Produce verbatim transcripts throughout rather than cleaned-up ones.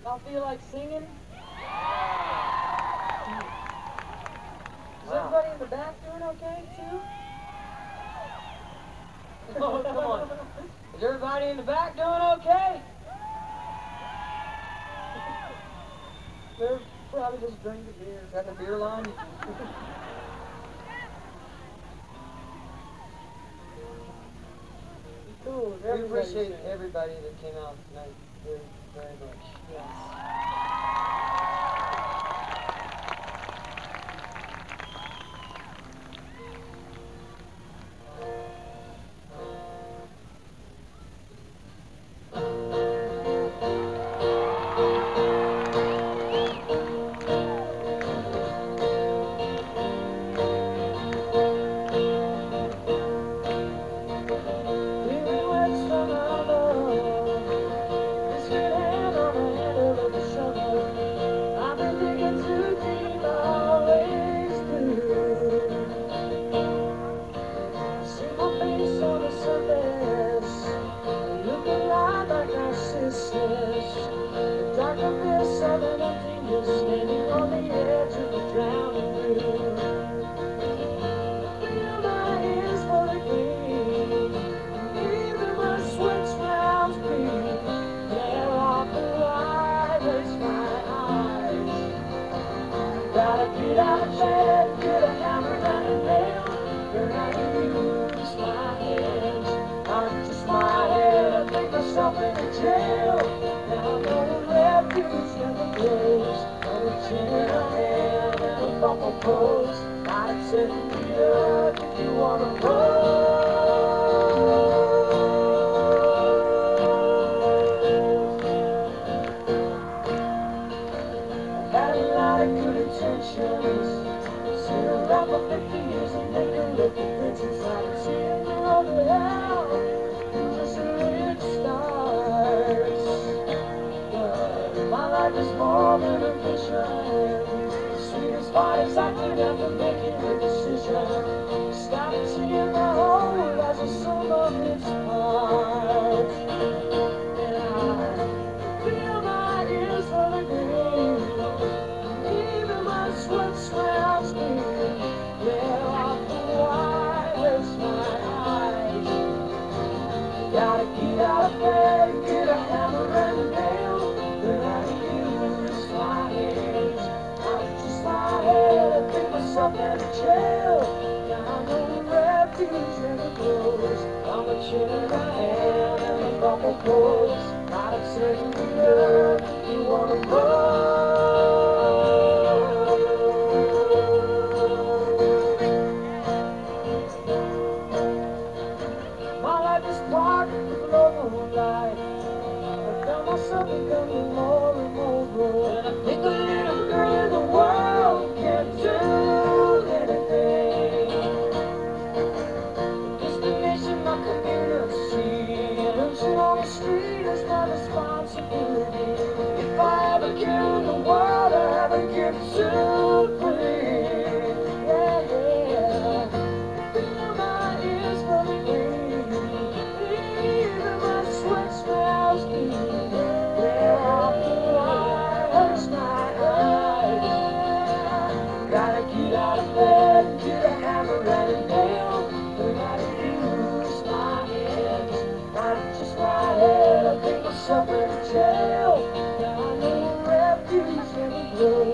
Y'all feel like singing? Is everybody in the back doing okay, too? Oh, come on. Is everybody in the back doing okay? They're probably just drinking beer. Is that the beer line? Cool. We appreciate everybody that came out tonight very, very much. Yes.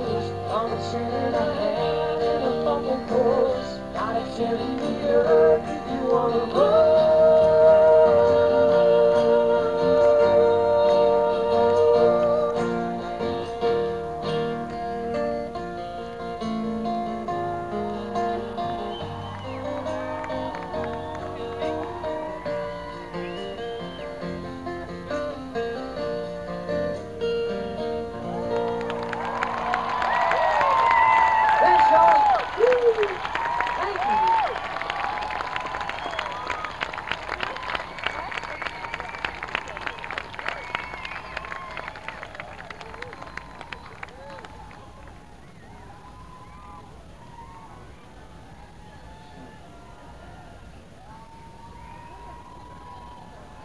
I'm a sinner, I had in a bumble course. Got a sinner,